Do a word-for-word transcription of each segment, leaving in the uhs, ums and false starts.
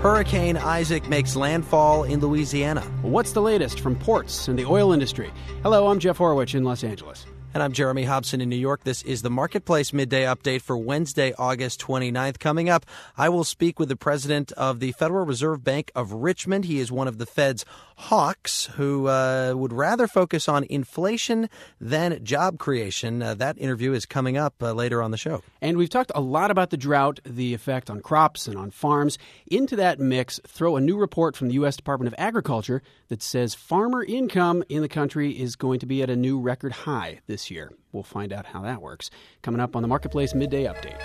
Hurricane Isaac makes landfall in Louisiana. What's the latest from ports and the oil industry? Hello, I'm Jeff Horwich in Los Angeles. And I'm Jeremy Hobson in New York. This is the Marketplace Midday Update for Wednesday, August twenty-ninth. Coming up, I will speak with the president of the Federal Reserve Bank of Richmond. He is one of the Fed's hawks who uh, would rather focus on inflation than job creation. Uh, that interview is coming up uh, later on the show. And we've talked a lot about the drought, the effect on crops and on farms. Into that mix, throw a new report from the U S Department of Agriculture that says farmer income in the country is going to be at a new record high this year. We'll find out how that works. Coming up on the Marketplace Midday Update.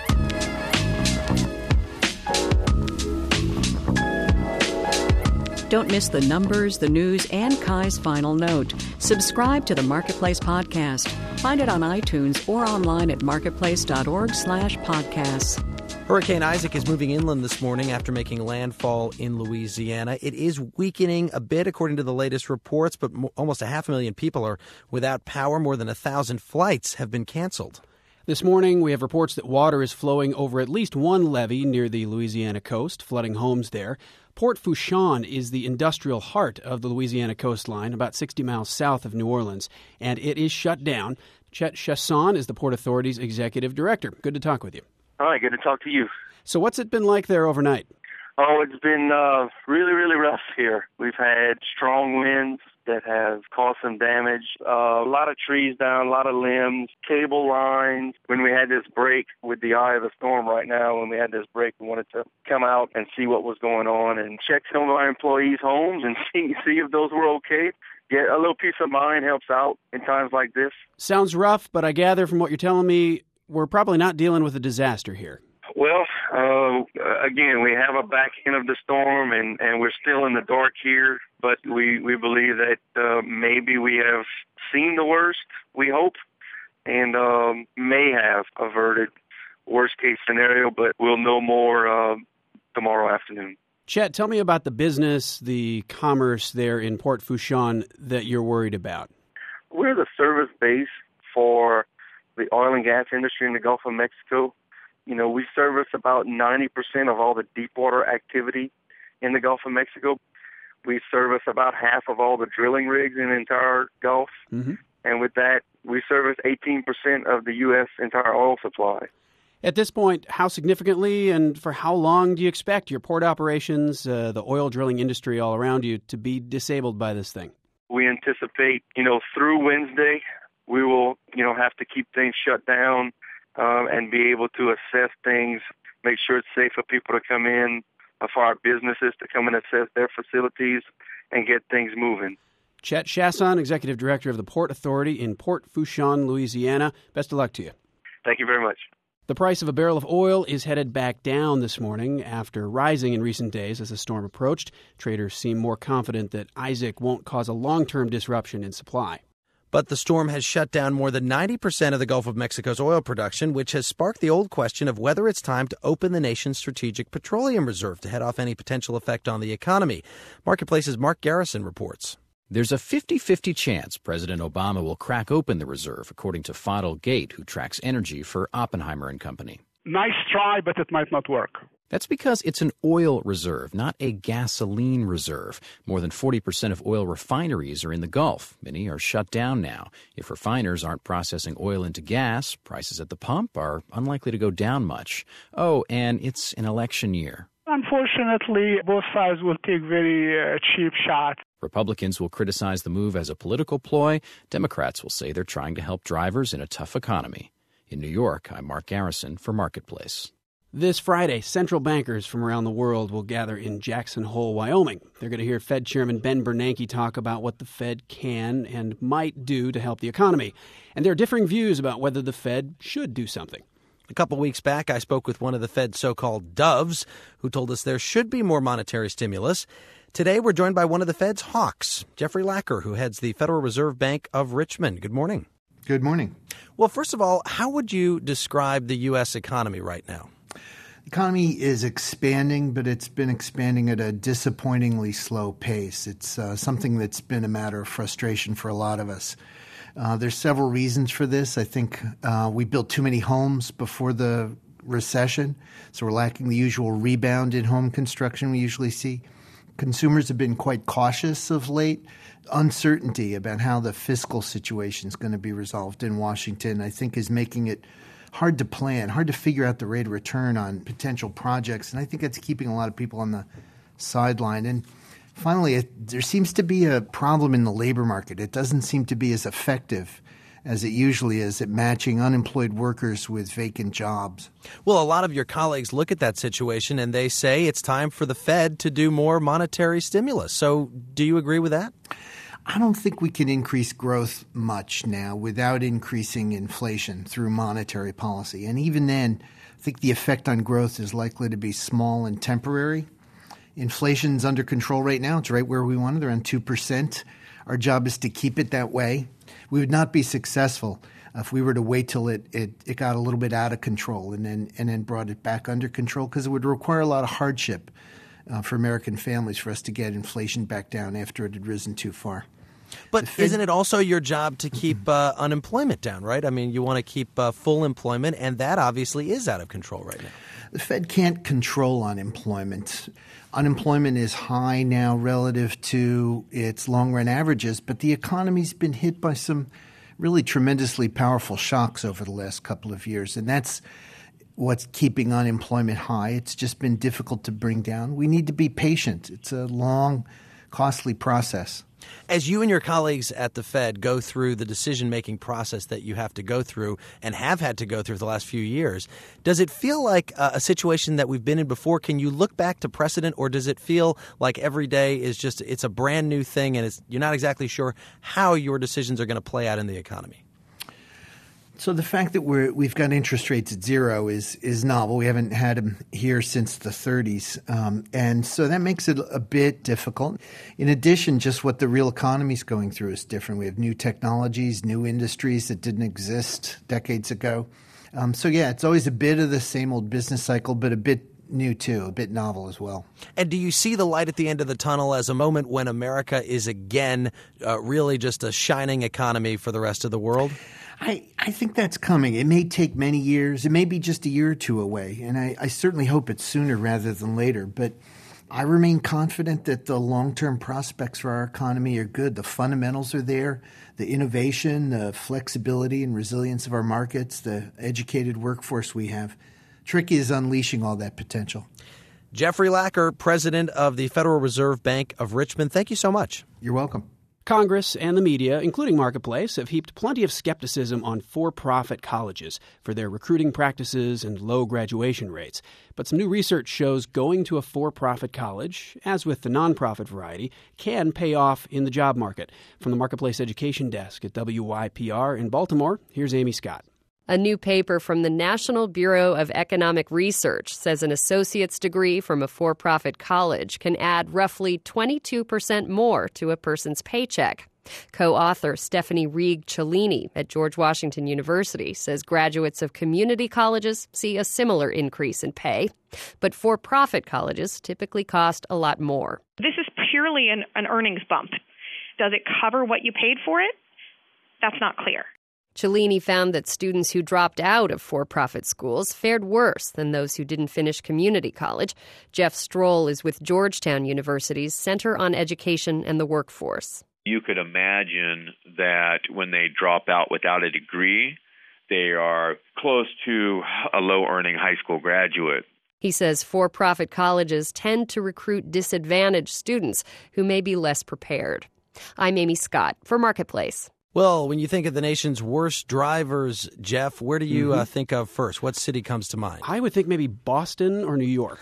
Don't miss the numbers, the news, and Kai's final note. Subscribe to the Marketplace Podcast. Find it on iTunes or online at marketplace.org slash podcasts. Hurricane Isaac is moving inland this morning after making landfall in Louisiana. It is weakening a bit, according to the latest reports, but mo- almost a half a million people are without power. More than a thousand flights have been canceled. This morning, we have reports that water is flowing over at least one levee near the Louisiana coast, flooding homes there. Port Fourchon is the industrial heart of the Louisiana coastline, about sixty miles south of New Orleans, and it is shut down. Chet Chasson is the Port Authority's executive director. Good to talk with you. Hi, good to talk to you. So what's it been like there overnight? Oh, it's been uh, really, really rough here. We've had strong winds that have caused some damage, uh, a lot of trees down, a lot of limbs, cable lines. When we had this break with the eye of the storm right now, when we had this break, we wanted to come out and see what was going on and check some of our employees' homes and see, see if those were okay. Get a little peace of mind helps out in times like this. Sounds rough, but I gather from what you're telling me, we're probably not dealing with a disaster here. Well, uh, again, we have a back end of the storm, and, and we're still in the dark here, but we, we believe that uh, maybe we have seen the worst, we hope, and um, may have averted worst-case scenario, but we'll know more uh, tomorrow afternoon. Chet, tell me about the business, the commerce there in Port Fourchon that you're worried about. We're the service base for the oil and gas industry in the Gulf of Mexico. You know, we service about ninety percent of all the deepwater activity in the Gulf of Mexico. We service about half of all the drilling rigs in the entire Gulf. Mm-hmm. And with that, we service eighteen percent of the U S entire oil supply. At this point, how significantly and for how long do you expect your port operations, uh, the oil drilling industry all around you, to be disabled by this thing? We anticipate, you know, through Wednesday, we will, you know, have to keep things shut down um, and be able to assess things, make sure it's safe for people to come in, uh, for our businesses to come and assess their facilities and get things moving. Chet Chasson, Executive Director of the Port Authority in Port Fourchon, Louisiana. Best of luck to you. Thank you very much. The price of a barrel of oil is headed back down this morning after rising in recent days as the storm approached. Traders seem more confident that Isaac won't cause a long-term disruption in supply. But the storm has shut down more than ninety percent of the Gulf of Mexico's oil production, which has sparked the old question of whether it's time to open the nation's strategic petroleum reserve to head off any potential effect on the economy. Marketplace's Mark Garrison reports. There's a fifty-fifty chance President Obama will crack open the reserve, according to Fadil Gate, who tracks energy for Oppenheimer and Company. Nice try, but it might not work. That's because it's an oil reserve, not a gasoline reserve. More than forty percent of oil refineries are in the Gulf. Many are shut down now. If refiners aren't processing oil into gas, prices at the pump are unlikely to go down much. Oh, and it's an election year. Unfortunately, both sides will take very uh, cheap shots. Republicans will criticize the move as a political ploy. Democrats will say they're trying to help drivers in a tough economy. In New York, I'm Mark Garrison for Marketplace. This Friday, central bankers from around the world will gather in Jackson Hole, Wyoming. They're going to hear Fed Chairman Ben Bernanke talk about what the Fed can and might do to help the economy. And there are differing views about whether the Fed should do something. A couple weeks back, I spoke with one of the Fed's so-called doves, who told us there should be more monetary stimulus. Today, we're joined by one of the Fed's hawks, Jeffrey Lacker, who heads the Federal Reserve Bank of Richmond. Good morning. Good morning. Well, first of all, how would you describe the U S economy right now? The economy is expanding, but it's been expanding at a disappointingly slow pace. It's uh, something that's been a matter of frustration for a lot of us. Uh, there's several reasons for this. I think uh, we built too many homes before the recession, so we're lacking the usual rebound in home construction we usually see. Consumers have been quite cautious of late. Uncertainty about how the fiscal situation is going to be resolved in Washington, I think, is making it hard to plan, hard to figure out the rate of return on potential projects. And I think that's keeping a lot of people on the sideline. And finally, it, there seems to be a problem in the labor market. It doesn't seem to be as effective as it usually is at matching unemployed workers with vacant jobs. Well, a lot of your colleagues look at that situation and they say it's time for the Fed to do more monetary stimulus. So do you agree with that? I don't think we can increase growth much now without increasing inflation through monetary policy. And even then, I think the effect on growth is likely to be small and temporary. Inflation's under control right now. It's right where we wanted, around two percent. Our job is to keep it that way. We would not be successful if we were to wait till it, it, it got a little bit out of control and then and then brought it back under control, because it would require a lot of hardship uh, for American families for us to get inflation back down after it had risen too far. But Fed, isn't it also your job to keep uh, unemployment down, right? I mean, you want to keep uh, full employment, and that obviously is out of control right now. The Fed can't control unemployment. Unemployment is high now relative to its long-run averages, but the economy's been hit by some really tremendously powerful shocks over the last couple of years, and that's what's keeping unemployment high. It's just been difficult to bring down. We need to be patient. It's a long, costly process. As you and your colleagues at the Fed go through the decision-making process that you have to go through and have had to go through the last few years, does it feel like a, a situation that we've been in before? Can you look back to precedent, or does it feel like every day is just it's a brand new thing and it's, you're not exactly sure how your decisions are going to play out in the economy? So the fact that we're, we've got interest rates at zero is is novel. We haven't had them here since the thirties. Um, and so that makes it a bit difficult. In addition, just what the real economy is going through is different. We have new technologies, new industries that didn't exist decades ago. Um, so, yeah, it's always a bit of the same old business cycle, but a bit new, too, a bit novel as well. And do you see the light at the end of the tunnel as a moment when America is again uh, really just a shining economy for the rest of the world? I, I think that's coming. It may take many years. It may be just a year or two away. And I, I certainly hope it's sooner rather than later. But I remain confident that the long-term prospects for our economy are good. The fundamentals are there. The innovation, the flexibility and resilience of our markets, the educated workforce we have. Tricky is unleashing all that potential. Jeffrey Lacker, president of the Federal Reserve Bank of Richmond, thank you so much. You're welcome. Congress and the media, including Marketplace, have heaped plenty of skepticism on for-profit colleges for their recruiting practices and low graduation rates. But some new research shows going to a for-profit college, as with the nonprofit variety, can pay off in the job market. From the Marketplace Education Desk at W Y P R in Baltimore, here's Amy Scott. A new paper from the National Bureau of Economic Research says an associate's degree from a for-profit college can add roughly twenty-two percent more to a person's paycheck. Co-author Stephanie Rieg-Cellini at George Washington University says graduates of community colleges see a similar increase in pay, but for-profit colleges typically cost a lot more. This is purely an, an earnings bump. Does it cover what you paid for it? That's not clear. Cellini found that students who dropped out of for-profit schools fared worse than those who didn't finish community college. Jeff Stroll is with Georgetown University's Center on Education and the Workforce. You could imagine that when they drop out without a degree, they are close to a low-earning high school graduate. He says for-profit colleges tend to recruit disadvantaged students who may be less prepared. I'm Amy Scott for Marketplace. Well, when you think of the nation's worst drivers, Jeff, where do you mm-hmm. uh, think of first? What city comes to mind? I would think maybe Boston or New York.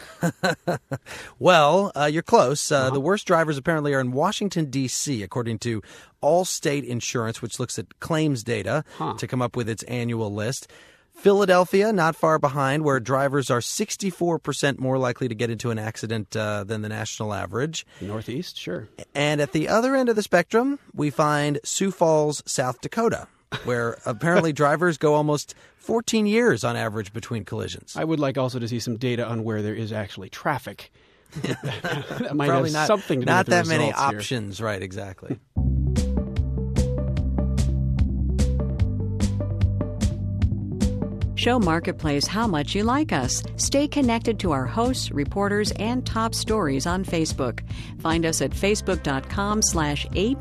Well, uh, you're close. Uh, uh-huh. The worst drivers apparently are in Washington, D C, according to Allstate Insurance, which looks at claims data huh. to come up with its annual list. Philadelphia, not far behind, where drivers are sixty-four percent more likely to get into an accident uh, than the national average. Northeast, sure. And at the other end of the spectrum, we find Sioux Falls, South Dakota, where apparently drivers go almost fourteen years on average between collisions. I would like also to see some data on where there is actually traffic. That might Probably have not, something to do not with the that many results here. options, right, exactly. Show Marketplace how much you like us. Stay connected to our hosts, reporters, and top stories on Facebook. Find us at facebook.com slash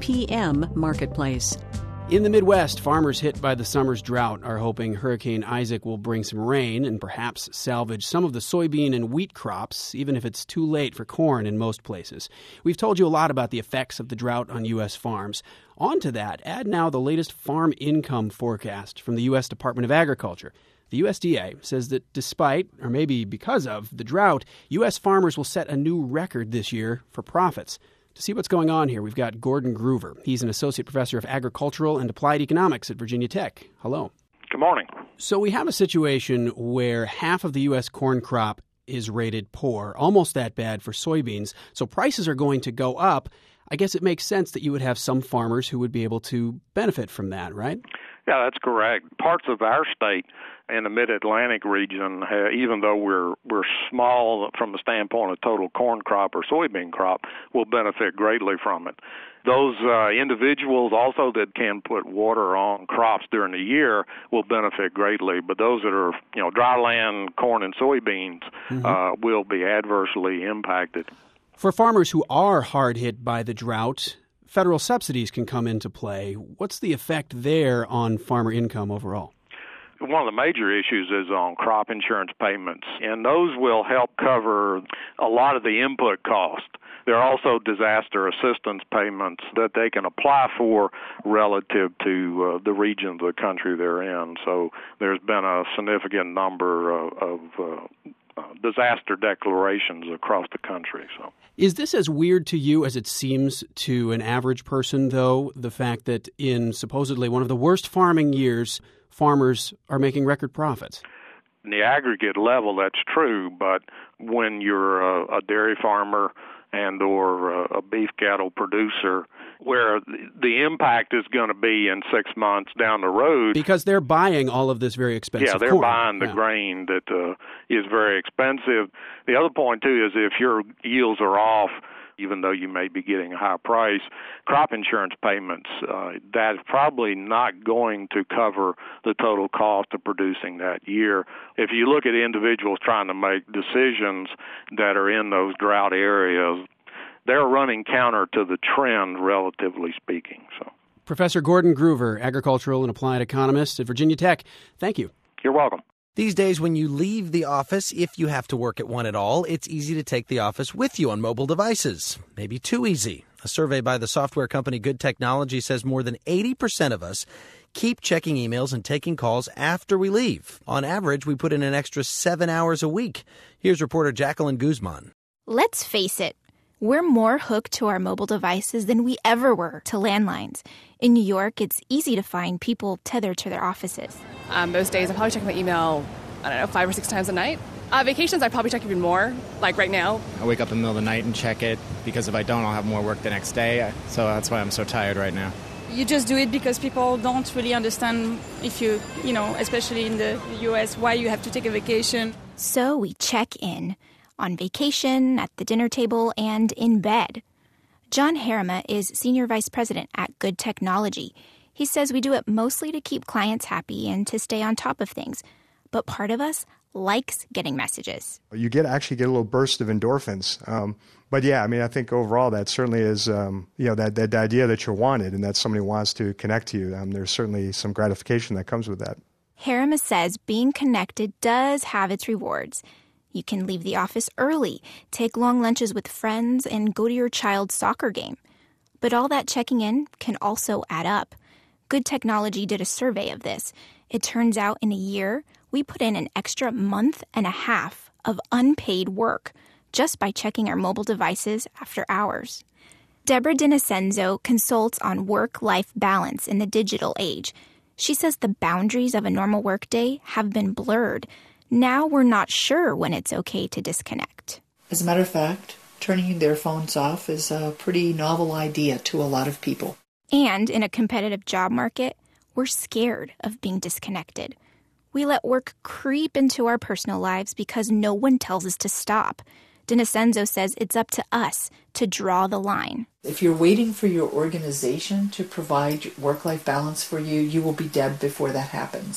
APM Marketplace. In the Midwest, farmers hit by the summer's drought are hoping Hurricane Isaac will bring some rain and perhaps salvage some of the soybean and wheat crops, even if it's too late for corn in most places. We've told you a lot about the effects of the drought on U S farms. On to that, add now the latest farm income forecast from the U S Department of Agriculture. The U S D A says that despite, or maybe because of, the drought, U S farmers will set a new record this year for profits. To see what's going on here, we've got Gordon Groover. He's an associate professor of agricultural and applied economics at Virginia Tech. Hello. Good morning. So we have a situation where half of the U S corn crop is rated poor, almost that bad for soybeans. So prices are going to go up. I guess it makes sense that you would have some farmers who would be able to benefit from that, right? Yeah, that's correct. Parts of our state in the Mid-Atlantic region, uh, even though we're we're small from the standpoint of total corn crop or soybean crop, will benefit greatly from it. Those uh, individuals also that can put water on crops during the year will benefit greatly, but those that are, you know, dry land, corn and soybeans mm-hmm. uh, will be adversely impacted. For farmers who are hard hit by the drought, federal subsidies can come into play. What's the effect there on farmer income overall? One of the major issues is on crop insurance payments, and those will help cover a lot of the input cost. There are also disaster assistance payments that they can apply for relative to uh, the region of the country they're in. So there's been a significant number of, of uh, uh, disaster declarations across the country. So, is this as weird to you as it seems to an average person, though, the fact that in supposedly one of the worst farming years, farmers are making record profits? In the aggregate level, that's true, but when you're a, a dairy farmer and or a beef cattle producer, where the impact is going to be in six months down the road. Because they're buying all of this very expensive Yeah, they're corn. buying the yeah. grain that uh, is very expensive. The other point, too, is if your yields are off, even though you may be getting a high price, crop insurance payments, uh, that's probably not going to cover the total cost of producing that year. If you look at individuals trying to make decisions that are in those drought areas, they're running counter to the trend, relatively speaking. So, Professor Gordon Groover, agricultural and applied economist at Virginia Tech, thank you. You're welcome. These days, when you leave the office, if you have to work at one at all, it's easy to take the office with you on mobile devices. Maybe too easy. A survey by the software company Good Technology says more than eighty percent of us keep checking emails and taking calls after we leave. On average, we put in an extra seven hours a week. Here's reporter Jacqueline Guzman. Let's face it. We're more hooked to our mobile devices than we ever were to landlines. In New York, it's easy to find people tethered to their offices. Um, most days, I probably check my email, I don't know, five or six times a night. Uh, vacations, I probably check even more, like right now. I wake up in the middle of the night and check it, because if I don't, I'll have more work the next day. So that's why I'm so tired right now. You just do it because people don't really understand if you, you know, especially in the U S, why you have to take a vacation. So we check in. On vacation, at the dinner table, and in bed. John Harima is Senior Vice President at Good Technology. He says we do it mostly to keep clients happy and to stay on top of things. But part of us likes getting messages. You get actually get a little burst of endorphins. Um, but yeah, I mean, I think overall that certainly is, um, you know, that, that idea that you're wanted and that somebody wants to connect to you. Um, there's certainly some gratification that comes with that. Harima says being connected does have its rewards. You can leave the office early, take long lunches with friends, and go to your child's soccer game. But all that checking in can also add up. Good Technology did a survey of this. It turns out in a year, we put in an extra month and a half of unpaid work just by checking our mobile devices after hours. Deborah Dinicenzo consults on work-life balance in the digital age. She says the boundaries of a normal workday have been blurred. Now we're not sure when it's okay to disconnect. As a matter of fact, turning their phones off is a pretty novel idea to a lot of people. And in a competitive job market, we're scared of being disconnected. We let work creep into our personal lives because no one tells us to stop. Dinicenzo says it's up to us to draw the line. If you're waiting for your organization to provide work-life balance for you, you will be dead before that happens.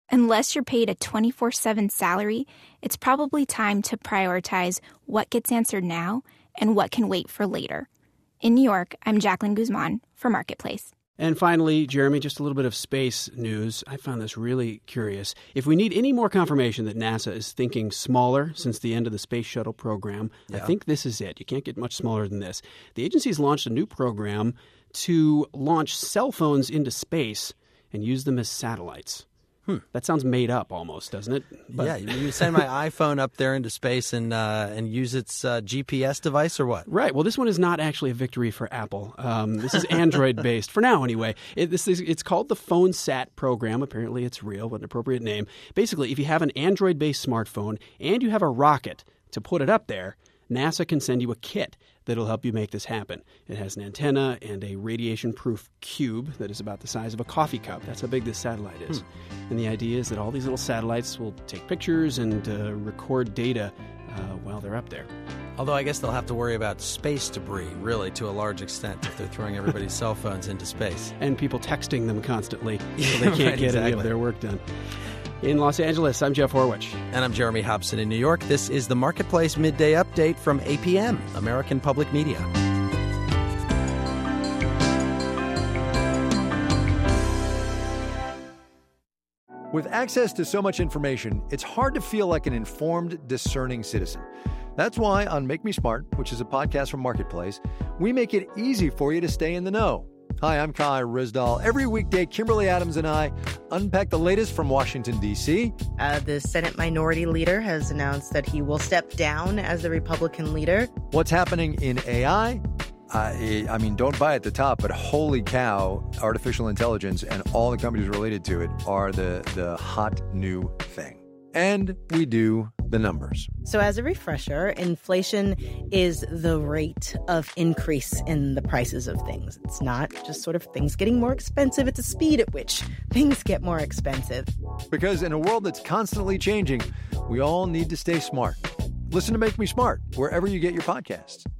Unless you're paid a twenty-four seven salary, it's probably time to prioritize what gets answered now and what can wait for later. In New York, I'm Jacqueline Guzman for Marketplace. And finally, Jeremy, just a little bit of space news. I found this really curious. If we need any more confirmation that NASA is thinking smaller since the end of the Space Shuttle program, yeah. I think this is it. You can't get much smaller than this. The agency's launched a new program to launch cell phones into space and use them as satellites. Hmm. That sounds made up almost, doesn't it? But yeah, you send my iPhone up there into space and uh, and use its uh, G P S device or what? Right. Well, this one is not actually a victory for Apple. Um, this is Android-based, for now anyway. It, this is, it's called the PhoneSat program. Apparently it's real, but an appropriate name. Basically, if you have an Android-based smartphone and you have a rocket to put it up there, NASA can send you a kit that'll help you make this happen. It has an antenna and a radiation-proof cube that is about the size of a coffee cup. That's how big this satellite is. Hmm. And the idea is that all these little satellites will take pictures and uh, record data uh, while they're up there. Although I guess they'll have to worry about space debris, really, to a large extent, if they're throwing everybody's cell phones into space. And people texting them constantly so they can't right, get exactly. any of their work done. In Los Angeles, I'm Jeff Horwich. And I'm Jeremy Hobson in New York. This is the Marketplace Midday Update from A P M, American Public Media. With access to so much information, it's hard to feel like an informed, discerning citizen. That's why on Make Me Smart, which is a podcast from Marketplace, we make it easy for you to stay in the know. Hi, I'm Kai Rizdal. Every weekday, Kimberly Adams and I unpack the latest from Washington, D C Uh, the Senate Minority Leader has announced that he will step down as the Republican leader. What's happening in A I? Uh, I mean, don't buy at the top, but holy cow, artificial intelligence and all the companies related to it are the, the hot new thing. And we do the numbers. So as a refresher, inflation is the rate of increase in the prices of things. It's not just sort of things getting more expensive. It's a speed at which things get more expensive. Because in a world that's constantly changing, we all need to stay smart. Listen to Make Me Smart wherever you get your podcasts.